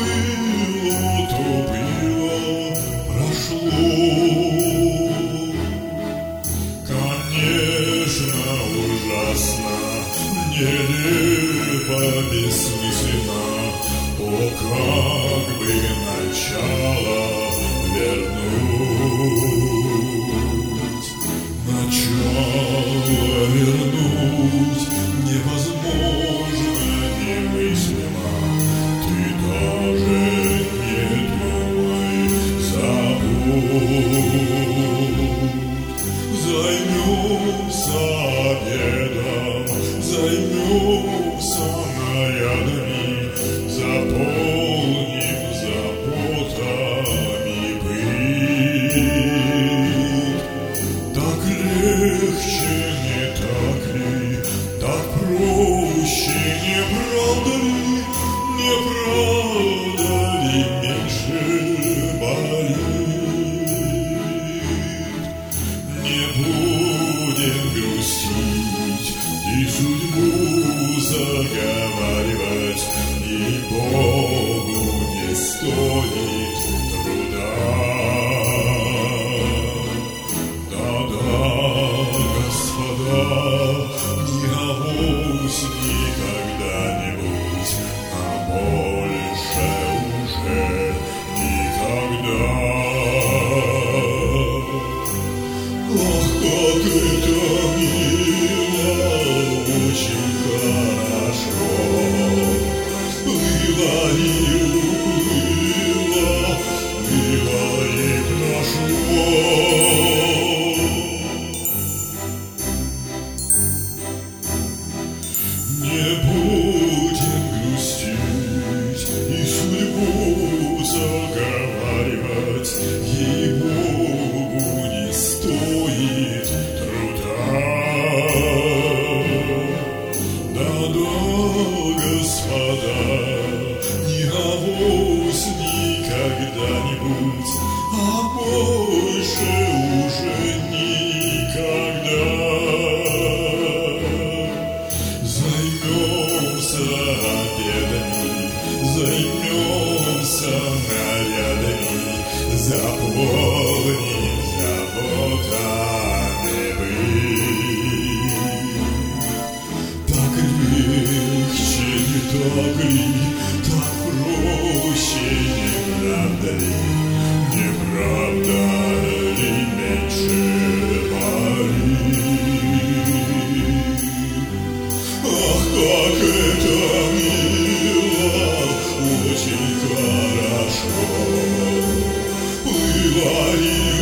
было, то было, прошло. Конечно, ужасно, нелепо, бессмысленно, о, как бы начало вернуть. Начало вернуть невозможно, немыслимо. Ты даже не думай, забудь. Займемся обедом, займемся нарядами, заполним заботами быт. Так легче, не так ли, так проще, не правда ли, не правда ли, меньше болит. Не будем грустить и судьбу заговаривать, и Богу не стоит труда. Да-да, господа, не авось никогда-нибудь, а больше уже никогда. Ах, как это мило, очень хорошо. Было и прошло. Не будем грустить и судьбу заговаривать, ей-богу не стоит труда. Да-да, господа, не авось никогда-нибудь, а больше уже никогда. Займемся обедами, займемся нарядами, заполним заботами быт. Так легче, не так ли, так проще, не правда ли, не правда ли, меньше болит. Ах, как это мило, очень хорошо. Было и